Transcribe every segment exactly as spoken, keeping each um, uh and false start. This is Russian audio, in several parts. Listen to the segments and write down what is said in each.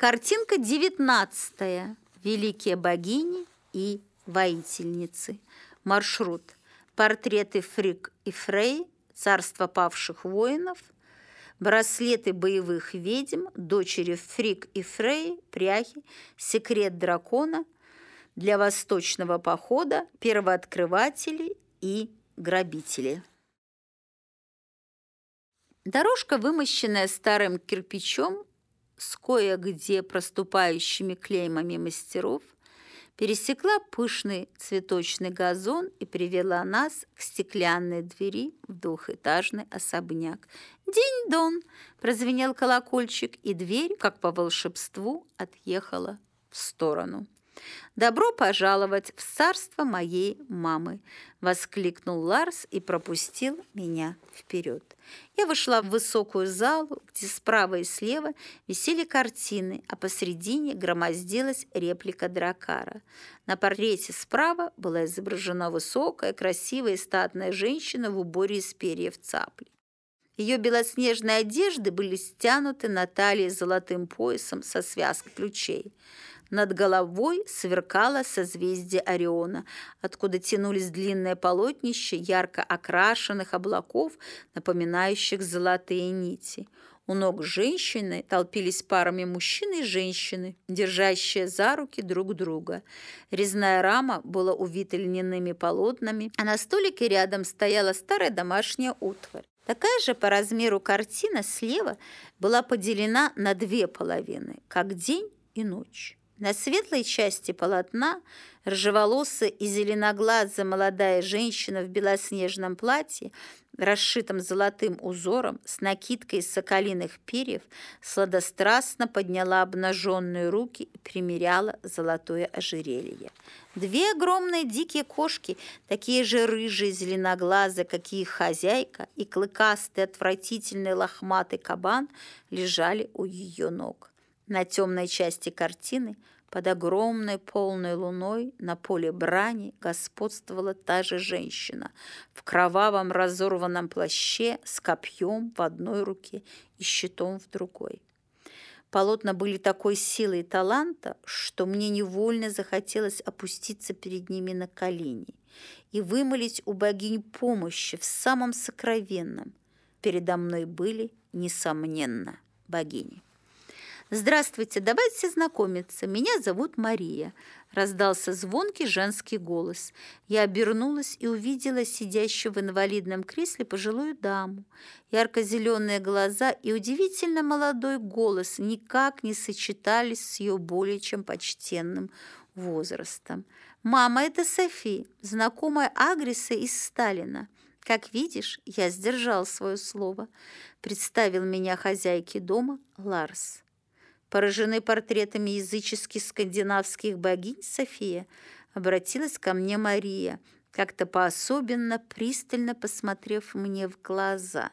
Картинка девятнадцатая. Великие богини и воительницы. Маршрут. Портреты Фригg и Фрей, царство павших воинов, браслеты боевых ведьм, дочери Фригг и Фрей, пряхи, секрет дракона, для восточного похода, первооткрыватели и грабители. Дорожка, вымощенная старым кирпичом с кое-где проступающими клеймами мастеров, пересекла пышный цветочный газон и привела нас к стеклянной двери в двухэтажный особняк. «Динь-дон!» – прозвенел колокольчик, и дверь, как по волшебству, отъехала в сторону. «Добро пожаловать в царство моей мамы!» – воскликнул Ларс и пропустил меня вперед. Я вышла в высокую залу, где справа и слева висели картины, а посредине громоздилась реплика Драккара. На портрете справа была изображена высокая, красивая и статная женщина в уборе из перьев цапли. Ее белоснежные одежды были стянуты на талии золотым поясом со связкой ключей. Над головой сверкало созвездие Ориона, откуда тянулись длинные полотнища ярко окрашенных облаков, напоминающих золотые нити. У ног женщины толпились парами мужчины и женщины, держащие за руки друг друга. Резная рама была увита льняными полотнами, а на столике рядом стояла старая домашняя утварь. Такая же по размеру картина слева была поделена на две половины, как день и ночь. На светлой части полотна рыжеволосая и зеленоглазая молодая женщина в белоснежном платье, расшитом золотым узором, с накидкой из соколиных перьев, сладострастно подняла обнаженные руки и примеряла золотое ожерелье. Две огромные дикие кошки, такие же рыжие, зеленоглазые, как и их хозяйка, и клыкастый, отвратительный лохматый кабан лежали у ее ног. На темной части картины, под огромной полной луной, на поле брани господствовала та же женщина в кровавом разорванном плаще с копьем в одной руке и щитом в другой. Полотна были такой силы и таланта, что мне невольно захотелось опуститься перед ними на колени и вымолить у богинь помощи в самом сокровенном. Передо мной были, несомненно, богини. «Здравствуйте, давайте знакомиться. Меня зовут Мария», – раздался звонкий женский голос. Я обернулась и увидела сидящую в инвалидном кресле пожилую даму. Ярко-зеленые глаза и удивительно молодой голос никак не сочетались с ее более чем почтенным возрастом. «Мама, это Софи, знакомая Агриса из Сталина. Как видишь, я сдержал свое слово», – представил меня хозяйке дома Ларс. Поражены портретами языческих скандинавских богинь, София, обратилась ко мне Мария, как-то по-особенно пристально посмотрев мне в глаза.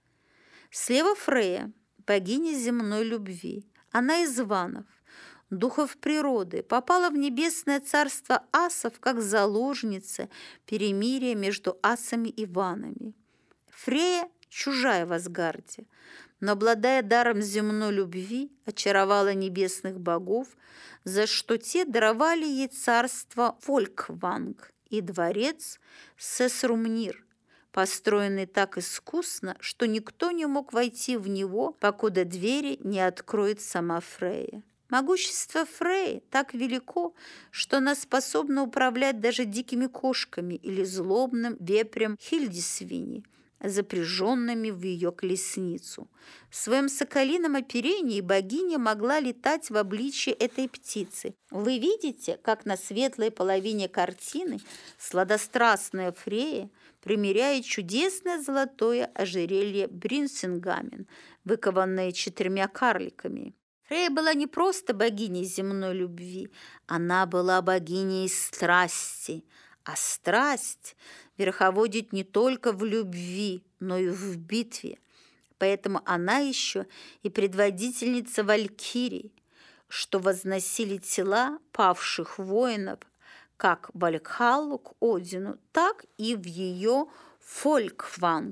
Слева Фрея, богиня земной любви. Она из Ванов, духов природы, попала в небесное царство асов как заложница перемирия между асами и ванами. Фрея чужая в Асгарде, но, обладая даром земной любви, очаровала небесных богов, за что те даровали ей царство Фолькванг и дворец Сесрумнир, построенный так искусно, что никто не мог войти в него, покуда двери не откроет сама Фрея. Могущество Фреи так велико, что она способна управлять даже дикими кошками или злобным вепрем Хильдисвини, запряженными в ее колесницу. В своем соколином оперении богиня могла летать в обличье этой птицы. Вы видите, как на светлой половине картины сладострастная Фрея примеряет чудесное золотое ожерелье Бринсингамен, выкованное четырьмя карликами. Фрея была не просто богиней земной любви, она была богиней страсти, а страсть верховодит не только в любви, но и в битве. Поэтому она еще и предводительница валькирий, что возносили тела павших воинов как в Вальхаллу к Одину, так и в ее Фолькванг.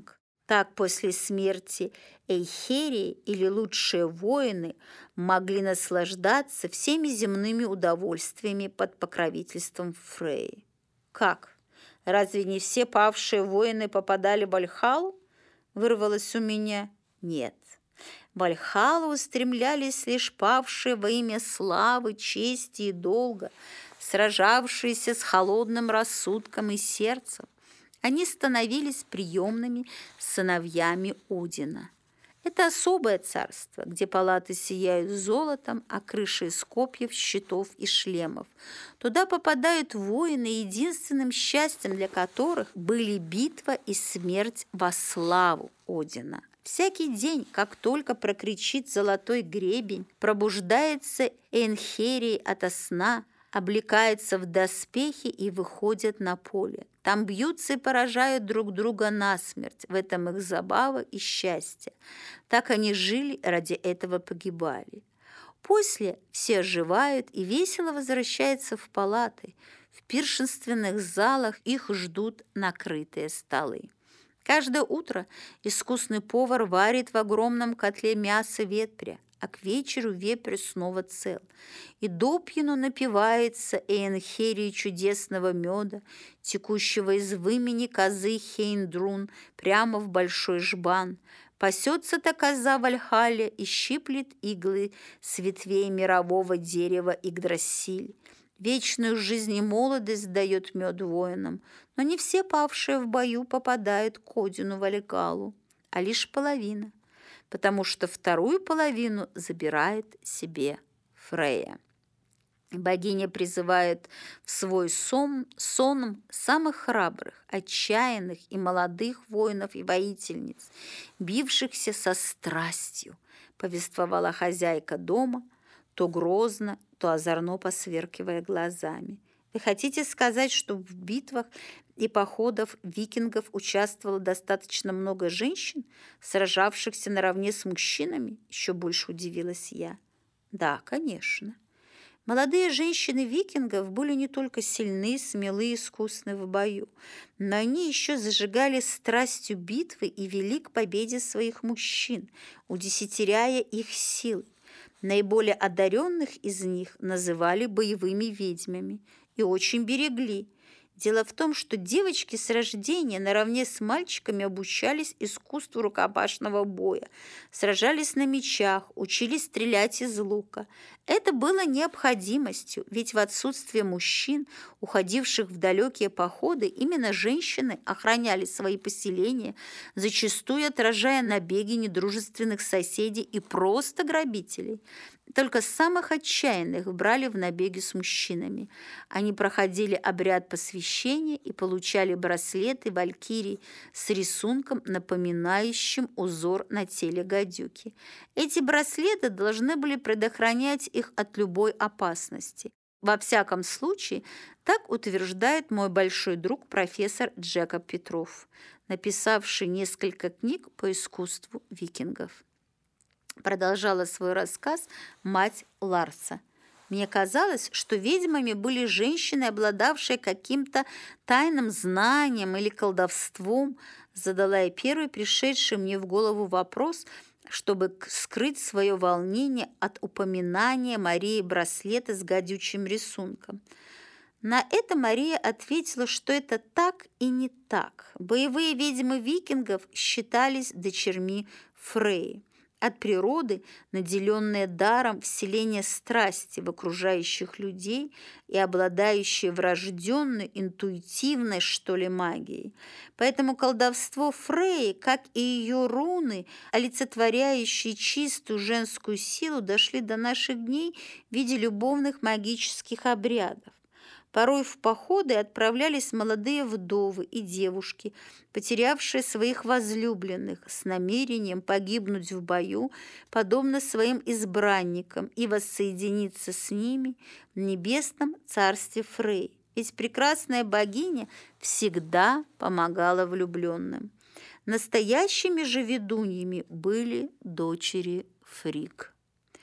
Так после смерти Эйхерии или лучшие воины могли наслаждаться всеми земными удовольствиями под покровительством Фреи. Как? Разве не все павшие воины попадали в Вальхаллу? Вырвалось у меня. Нет. В Вальхаллу устремлялись лишь павшие во имя славы, чести и долга, сражавшиеся с холодным рассудком и сердцем. Они становились приемными сыновьями Одина. Это особое царство, где палаты сияют золотом, а крыши из копьев, щитов и шлемов. Туда попадают воины, единственным счастьем для которых были битва и смерть во славу Одина. Всякий день, как только прокричит золотой гребень, пробуждается Эйнхерия ото сна, облекается в доспехи и выходят на поле. Там бьются и поражают друг друга насмерть. В этом их забава и счастье. Так они жили, ради этого погибали. После все оживают и весело возвращаются в палаты. В пиршественных залах их ждут накрытые столы. Каждое утро искусный повар варит в огромном котле мясо вепря, а к вечеру вепрь снова цел. И допьяну напивается Эйнхерии чудесного меда, текущего из вымени козы Хейндрун прямо в большой жбан. Пасется-то коза в Вальхалле и щиплет иглы с ветвей мирового дерева Игдрасиль. Вечную жизнь и молодость дает мед воинам, но не все павшие в бою попадают к Одину Вальгаллу, а лишь половина, потому что вторую половину забирает себе Фрея. Богиня призывает в свой сон, сон самых храбрых, отчаянных и молодых воинов и воительниц, бившихся со страстью, повествовала хозяйка дома, то грозно, то озорно посверкивая глазами. Вы хотите сказать, что в битвах и походах викингов участвовало достаточно много женщин, сражавшихся наравне с мужчинами? Еще больше удивилась я. Да, конечно. Молодые женщины викингов были не только сильны, смелы и искусны в бою, но они еще зажигали страстью битвы и вели к победе своих мужчин, удесятеряя их силы. Наиболее одаренных из них называли боевыми ведьмами и очень берегли. Дело в том, что девочки с рождения наравне с мальчиками обучались искусству рукопашного боя, сражались на мечах, учились стрелять из лука. Это было необходимостью, ведь в отсутствие мужчин, уходивших в далекие походы, именно женщины охраняли свои поселения, зачастую отражая набеги недружественных соседей и просто грабителей. Только самых отчаянных брали в набеги с мужчинами. Они проходили обряд посвящения и получали браслеты валькирий с рисунком, напоминающим узор на теле гадюки. Эти браслеты должны были предохранять их от любой опасности. Во всяком случае, так утверждает мой большой друг профессор Джекоб Петров, написавший несколько книг по искусству викингов. Продолжала свой рассказ мать Ларса. Мне казалось, что ведьмами были женщины, обладавшие каким-то тайным знанием или колдовством. Задала я первый пришедший мне в голову вопрос, чтобы скрыть свое волнение от упоминания Марии браслета с гадючим рисунком. На это Мария ответила, что это так и не так. Боевые ведьмы викингов считались дочерьми Фреи. От природы, наделенные даром вселения страсти в окружающих людей и обладающие врожденной, интуитивной, что ли, магией. Поэтому колдовство Фреи, как и ее руны, олицетворяющие чистую женскую силу, дошли до наших дней в виде любовных магических обрядов. Порой в походы отправлялись молодые вдовы и девушки, потерявшие своих возлюбленных, с намерением погибнуть в бою, подобно своим избранникам, и воссоединиться с ними в небесном царстве Фрей. Ведь прекрасная богиня всегда помогала влюбленным. Настоящими же ведуньями были дочери Фригг.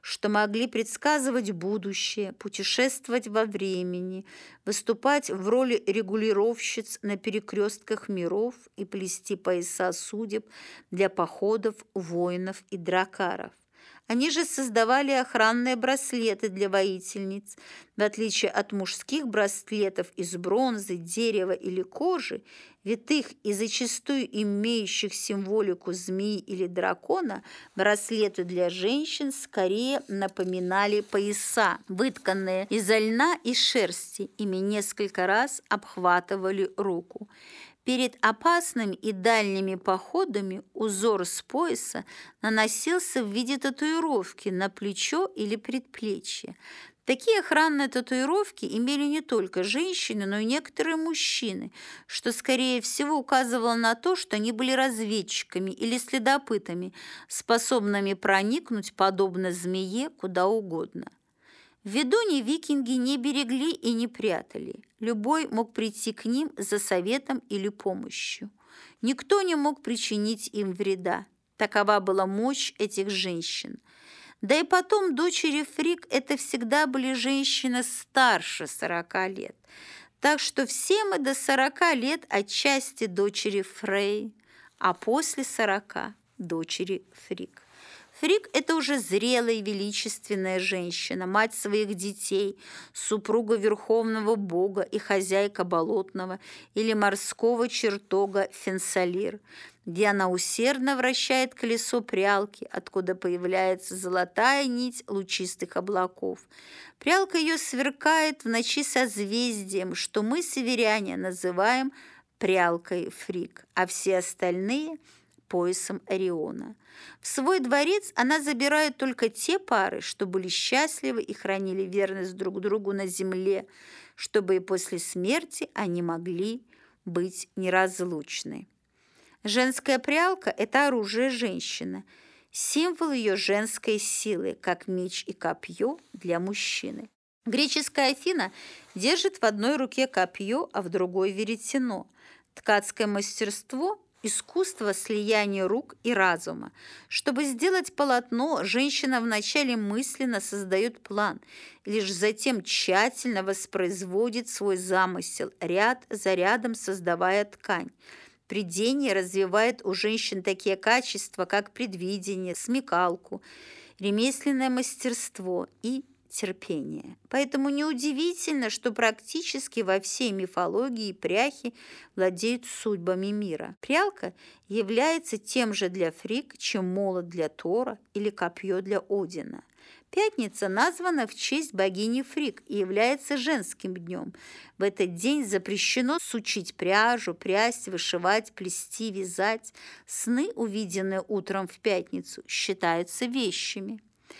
что могли предсказывать будущее, путешествовать во времени, выступать в роли регулировщиц на перекрестках миров и плести пояса судеб для походов воинов и дракаров. Они же создавали охранные браслеты для воительниц. В отличие от мужских браслетов из бронзы, дерева или кожи, витых и зачастую имеющих символику змеи или дракона, браслеты для женщин скорее напоминали пояса, вытканные изо льна и шерсти. Ими несколько раз обхватывали руку. Перед опасными и дальними походами узор с пояса наносился в виде татуировки на плечо или предплечье. Такие охранные татуировки имели не только женщины, но и некоторые мужчины, что, скорее всего, указывало на то, что они были разведчиками или следопытами, способными проникнуть, подобно змее, куда угодно. В Ведоне викинги не берегли и не прятали. Любой мог прийти к ним за советом или помощью. Никто не мог причинить им вреда. Такова была мощь этих женщин. Да и потом дочери Фригг – это всегда были женщины старше сорока лет. Так что все мы до сорока лет отчасти дочери Фрей, а после сорока – дочери Фригг. Фригг – это уже зрелая и величественная женщина, мать своих детей, супруга верховного бога и хозяйка болотного или морского чертога Фенсалир, где она усердно вращает колесо прялки, откуда появляется золотая нить лучистых облаков. Прялка ее сверкает в ночи созвездием, что мы, северяне, называем прялкой Фригг, а все остальные – поясом Ориона. В свой дворец она забирает только те пары, что были счастливы и хранили верность друг другу на земле, чтобы и после смерти они могли быть неразлучны. Женская прялка – это оружие женщины, символ ее женской силы, как меч и копье для мужчины. Греческая Афина держит в одной руке копье, а в другой – веретено. Ткацкое мастерство – искусство слияния рук и разума. Чтобы сделать полотно, женщина вначале мысленно создает план, и лишь затем тщательно воспроизводит свой замысел, ряд за рядом создавая ткань. Прядение развивает у женщин такие качества, как предвидение, смекалку, ремесленное мастерство и терпение. Поэтому неудивительно, что практически во всей мифологии пряхи владеют судьбами мира. Прялка является тем же для Фригг, чем молот для Тора или копье для Одина. Пятница названа в честь богини Фригг и является женским днем. В этот день запрещено сучить пряжу, прясть, вышивать, плести, вязать. Сны, увиденные утром в пятницу, считаются вещами.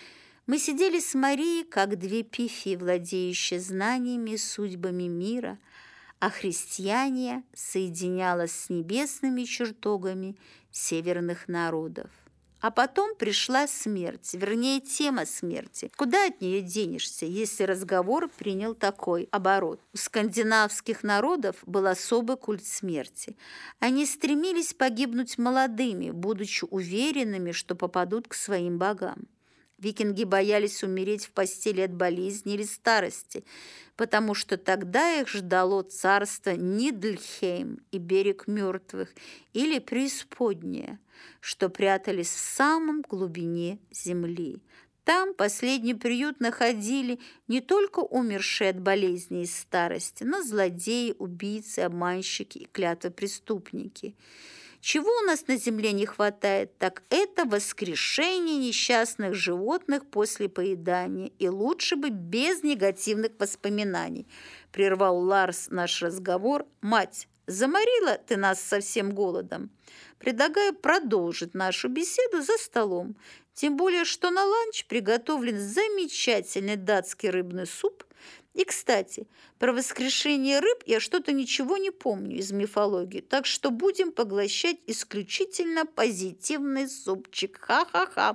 Мы сидели с Марией, как две пифии, владеющие знаниями и судьбами мира, а христиане соединялась с небесными чертогами северных народов. А потом пришла смерть, вернее, тема смерти. Куда от нее денешься, если разговор принял такой оборот? У скандинавских народов был особый культ смерти. Они стремились погибнуть молодыми, будучи уверенными, что попадут к своим богам. Викинги боялись умереть в постели от болезни или старости, потому что тогда их ждало царство Нидльхейм и берег мертвых, или преисподняя, что прятались в самом глубине земли. Там последний приют находили не только умершие от болезни и старости, но злодеи, убийцы, обманщики и клятвопреступники. Чего у нас на земле не хватает, так это воскрешение несчастных животных после поедания, и лучше бы без негативных воспоминаний. Прервал Ларс наш разговор. Мать, заморила ты нас совсем голодом. Предлагаю продолжить нашу беседу за столом, тем более, что на ланч приготовлен замечательный датский рыбный суп. И, кстати, про воскрешение рыб я что-то ничего не помню из мифологии, так что будем поглощать исключительно позитивный супчик. Ха-ха-ха!»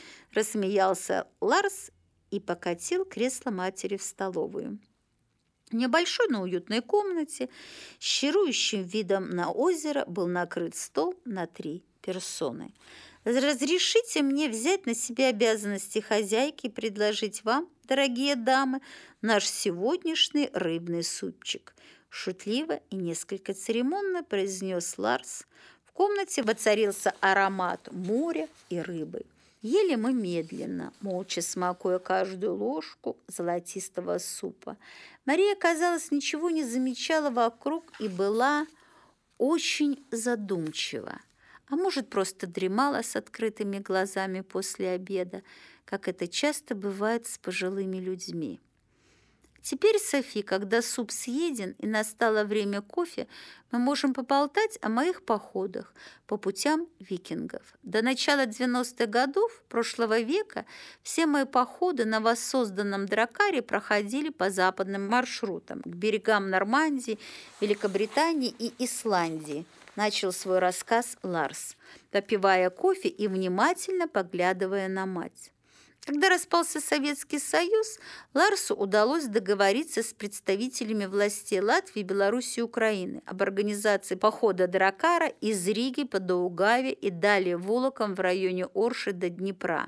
Рассмеялся Ларс и покатил кресло матери в столовую. В небольшой, но уютной комнате с чарующим видом на озеро был накрыт стол на три персоны. Разрешите мне взять на себя обязанности хозяйки и предложить вам, дорогие дамы, наш сегодняшний рыбный супчик», шутливо и несколько церемонно произнес Ларс. В комнате воцарился аромат моря и рыбы. Ели мы медленно, молча смакуя каждую ложку золотистого супа. Мария, казалось, ничего не замечала вокруг и была очень задумчива. А может, просто дремала с открытыми глазами после обеда, как это часто бывает с пожилыми людьми. Теперь, Софи, когда суп съеден и настало время кофе, мы можем поболтать о моих походах по путям викингов. До начала девяностых годов прошлого века все мои походы на воссозданном дракаре проходили по западным маршрутам, к берегам Нормандии, Великобритании и Исландии. Начал свой рассказ Ларс, попивая кофе и внимательно поглядывая на мать. Когда распался Советский Союз, Ларсу удалось договориться с представителями властей Латвии, Беларуси и Украины об организации похода дракара из Риги по Даугаве и далее Волоком в районе Орши до Днепра.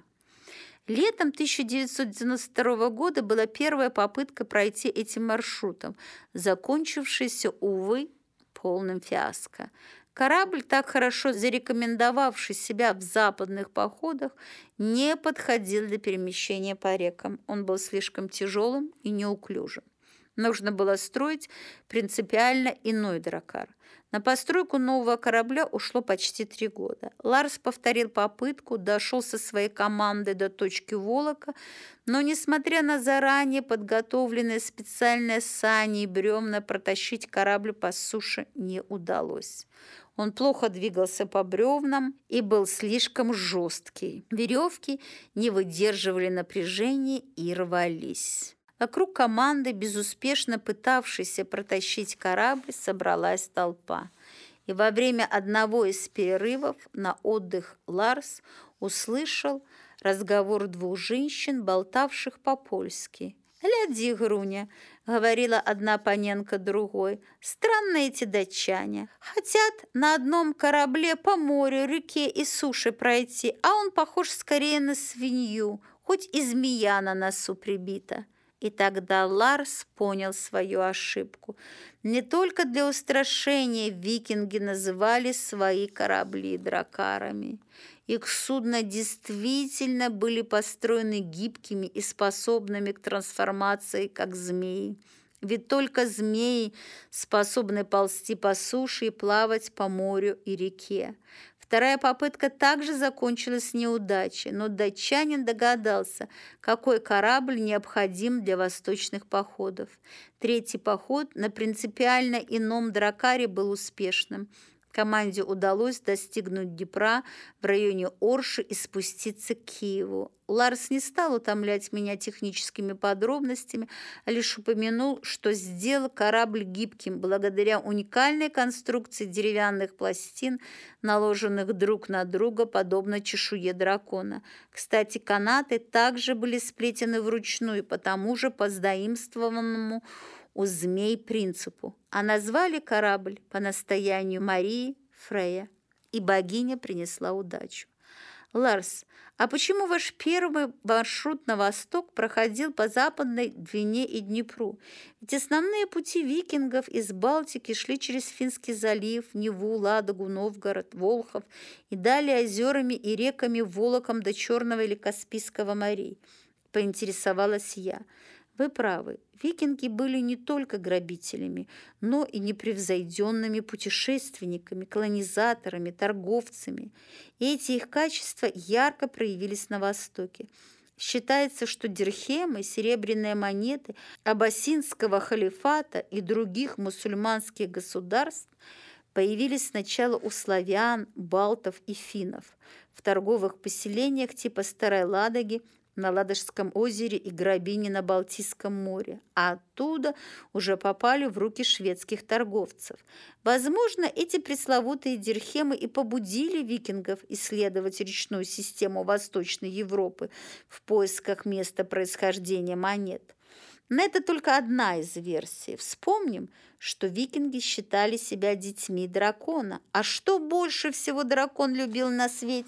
Летом тысяча девятьсот девяносто второго года была первая попытка пройти этим маршрутом, закончившаяся, увы, полным фиаско. Корабль, так хорошо зарекомендовавший себя в западных походах, не подходил для перемещения по рекам. Он был слишком тяжелым и неуклюжим. Нужно было строить принципиально иной дракар. На постройку нового корабля ушло почти три года. Ларс повторил попытку, дошел со своей командой до точки Волока, но, несмотря на заранее подготовленные специальные сани и бревна, протащить корабль по суше не удалось. Он плохо двигался по бревнам и был слишком жесткий. Веревки не выдерживали напряжения и рвались. Вокруг команды, безуспешно пытавшейся протащить корабль, собралась толпа. И во время одного из перерывов на отдых Ларс услышал разговор двух женщин, болтавших по-польски. «Гляди, Груня», — говорила одна паненка другой, — «странные эти датчане. Хотят на одном корабле по морю, реке и суше пройти, а он похож скорее на свинью, хоть и змея на носу прибита». И тогда Ларс понял свою ошибку. Не только для устрашения викинги называли свои корабли дракарами. Их судна действительно были построены гибкими и способными к трансформации, как змеи. Ведь только змеи способны ползти по суше и плавать по морю и реке. Вторая попытка также закончилась неудачей, но датчанин догадался, какой корабль необходим для восточных походов. Третий поход на принципиально ином дракаре был успешным. Команде удалось достигнуть Днепра в районе Орши и спуститься к Киеву. Ларс не стал утомлять меня техническими подробностями, а лишь упомянул, что сделал корабль гибким благодаря уникальной конструкции деревянных пластин, наложенных друг на друга, подобно чешуе дракона. Кстати, канаты также были сплетены вручную по тому же позаимствованному у змей принципу, а назвали корабль по настоянию Марии Фрея, и богиня принесла удачу. Ларс, а почему ваш первый маршрут на восток проходил по Западной Двине и Днепру? Ведь основные пути викингов из Балтики шли через Финский залив, Неву, Ладогу, Новгород, Волхов и далее озерами и реками Волоком до Черного или Каспийского морей. Поинтересовалась я. Вы правы, викинги были не только грабителями, но и непревзойденными путешественниками, колонизаторами, торговцами. И эти их качества ярко проявились на Востоке. Считается, что дирхемы, серебряные монеты аббасинского халифата и других мусульманских государств появились сначала у славян, балтов и финнов в торговых поселениях типа Старой Ладоги, на Ладожском озере и Грабине на Балтийском море, а оттуда уже попали в руки шведских торговцев. Возможно, эти пресловутые дирхемы и побудили викингов исследовать речную систему Восточной Европы в поисках места происхождения монет. Но это только одна из версий. Вспомним, что викинги считали себя детьми дракона. А что больше всего дракон любил на свете?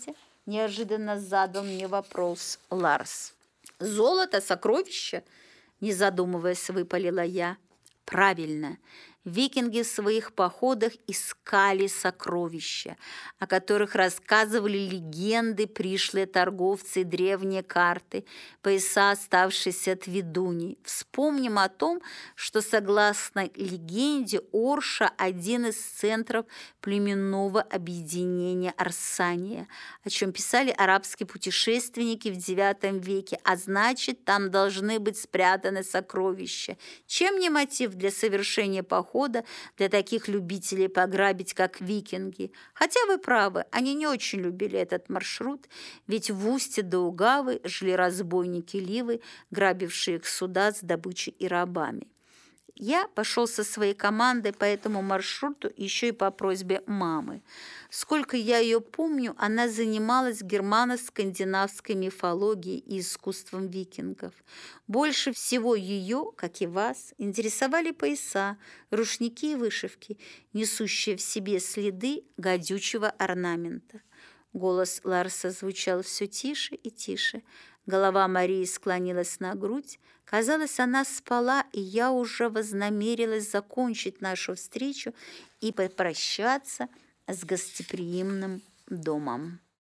неожиданно задал мне вопрос Ларс. «Золото, сокровища?» – не задумываясь, выпалила я. «Правильно. Викинги в своих походах искали сокровища, о которых рассказывали легенды, пришлые торговцы и древние карты, пояса, оставшиеся от ведуней. Вспомним о том, что, согласно легенде, Орша – один из центров племенного объединения Арсания, о чем писали арабские путешественники в девятом веке, а значит, там должны быть спрятаны сокровища. Чем не мотив для совершения похода для таких любителей пограбить, как викинги? Хотя вы правы, они не очень любили этот маршрут, ведь в устье Даугавы жили разбойники-ливы, грабившие их суда с добычей и рабами. Я пошел со своей командой по этому маршруту еще и по просьбе мамы. Сколько я ее помню, она занималась германо-скандинавской мифологией и искусством викингов. Больше всего ее, как и вас, интересовали пояса, рушники и вышивки, несущие в себе следы гадючего орнамента. Голос Ларса звучал все тише и тише. Голова Марии склонилась на грудь. Казалось, она спала, и я уже вознамерилась закончить нашу встречу и попрощаться с гостеприимным домом.